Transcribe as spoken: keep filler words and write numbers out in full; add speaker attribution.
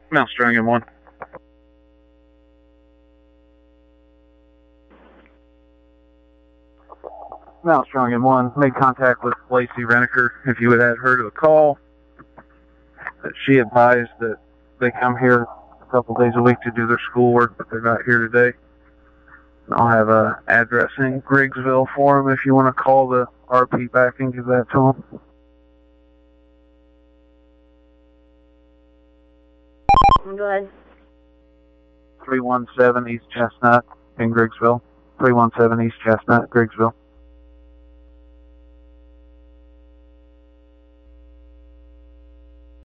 Speaker 1: Mountstrong in one. Mountstrong in one. Made contact with Lacey Reniker. If you would add her to a call, that she advised that they come here a couple days a week to do their schoolwork, but they're not here today. I'll have an address in Griggsville for them if you want to call the R P back and give that to them.
Speaker 2: Go ahead.
Speaker 1: three one seven East Chestnut in Griggsville. three one seven East Chestnut, Griggsville.